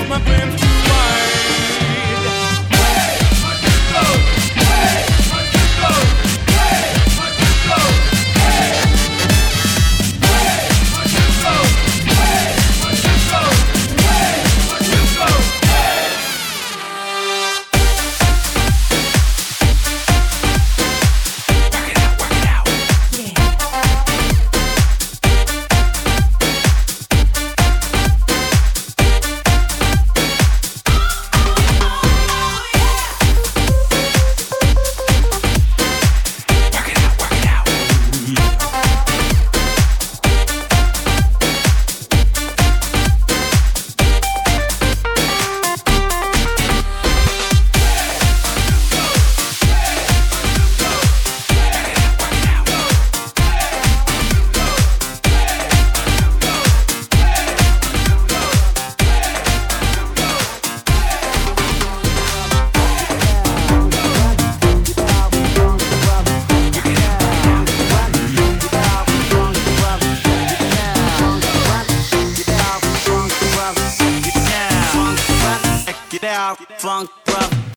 my grip too wide. Hey, my disco. Hey, my disco. Hey, my disco. Hey, hey, my disco. Hey, my disco. Hey, my disco. Hey. Work it out. Get out, funk.